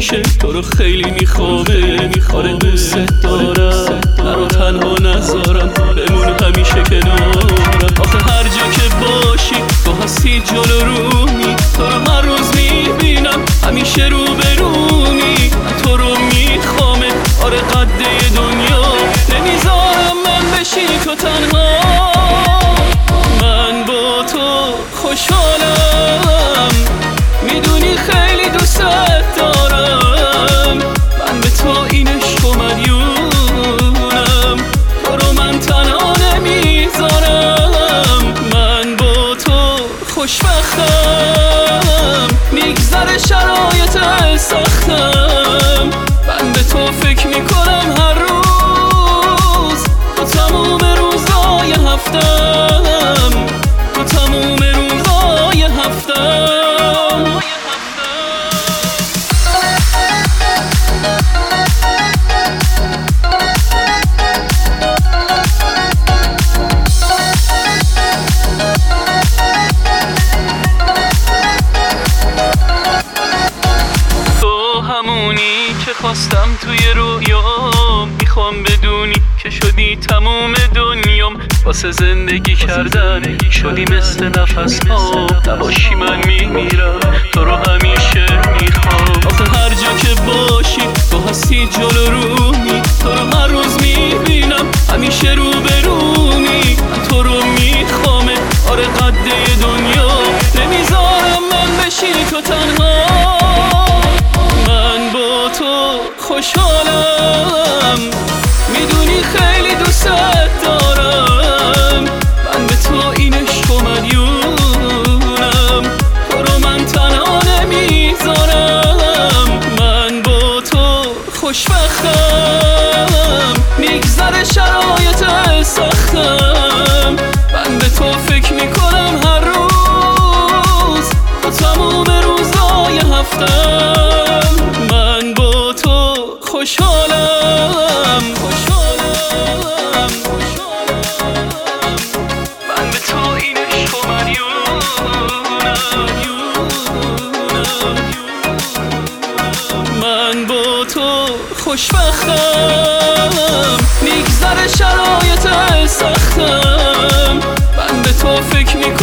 همیشه تو رو خیلی میخوامه. آره دوست دارم، نرو تنها نذارم، بمون همیشه کنارم. آخه هر جا که باشی تو هستی جلو رومی، تو رو هر روز میبینم همیشه رو برونی. تو رو میخوامه آره قده دنیا، نمیذارم من بشی تو تنها. من با تو خوشحالم، میدونی خیلی دوست دارم. من به تو این عشق و مدیونم، تو رو من تنها نمیذارم. من با تو خوشبختم، میگذره شرایط سختم. من به تو فکر میکنم هر روز، تو تموم روزای هفتم، تو تموم روزای هفتم. که خواستم توی رویام، میخوام بدونی که شدی تموم دنیام. واسه زندگی کردن شدی مثل نفس ها، نباشی من میمیرم، تو رو همیشه میخوام. آخه هر جا که باشی تو هستی جلو رومی، تو رو هر روز میبینم همیشه رو برونی. تو رو میخوامه آره قده دنیا، نمیذارم من بشی تو تنها. من با تو خوشحالم، میدونی خیلی دوست دارم. من به تو این عشق و مدیونم، تو رو من تنها نمیذارم. من با تو خوشبختم، میگذره شرایط سختم. من به تو فکر میکنم هر روز، تو تموم روزای هفتم. من با تو خوشحالم، من به تو این عشق و مدیونم. من با تو خوشبختم، میگذره شرایط سختم. من به تو فکر میکنم